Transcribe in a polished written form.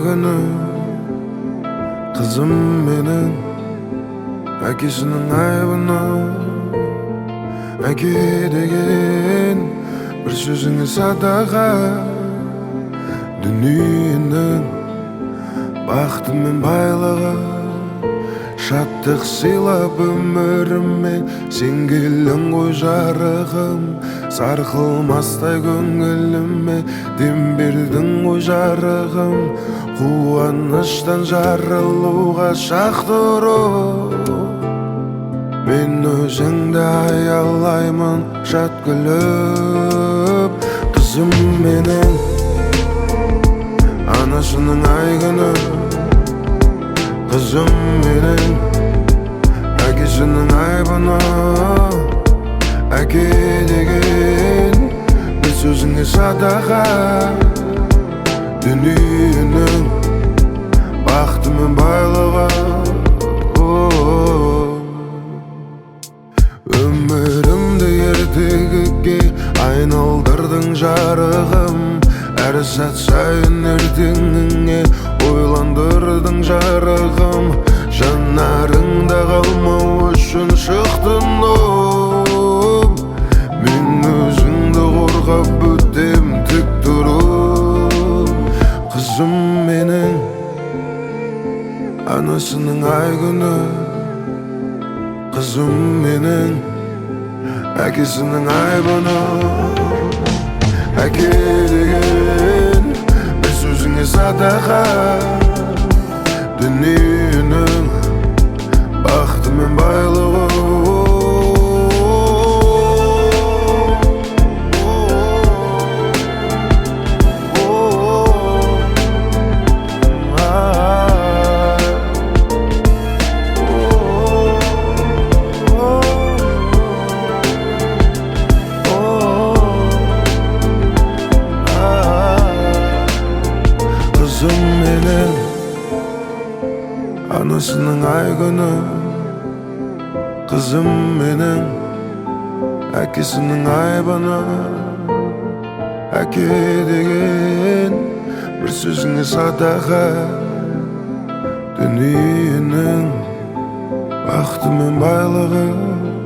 күні қызым менің әкесінің айбыны. Әке деген бір сөзіңе садаға, дүниенің бақыты мен байлығы. Шаттық сыйлап өміріме сен келдің ғой жарығым. Сарқылмастай көңіліме дем бердің ғой жарығым. Қуаныштан жарылуға шақ тұрып, мен өзіңді аялаймын жат күліп. Қызым менің анасының ай күні, қызым менің әкесінің айбыны. Әке деген бір сөзіңе садаға, дүниенің бақыты мен байлығы. Өмірімді ертегіге айналдырдың жарығым. Әр сәт сайын ертеңіңе ойландырдың жарығым. Жанарыңда қалмау үшін шықтың оп, мен өзіңді қорғап өтем тік тұрып. Қызым менің анасының ай күні, қызым менің әкесінің айбыны. Әке деген бір сөзіңе садаға, дүниенің бақыты мен байлығы. Қызым менің анасының ай күні, қызым менің әкесінің айбыны. Әке деген бір сөзіңе садаға, дүниенің бақыты мен байлығы.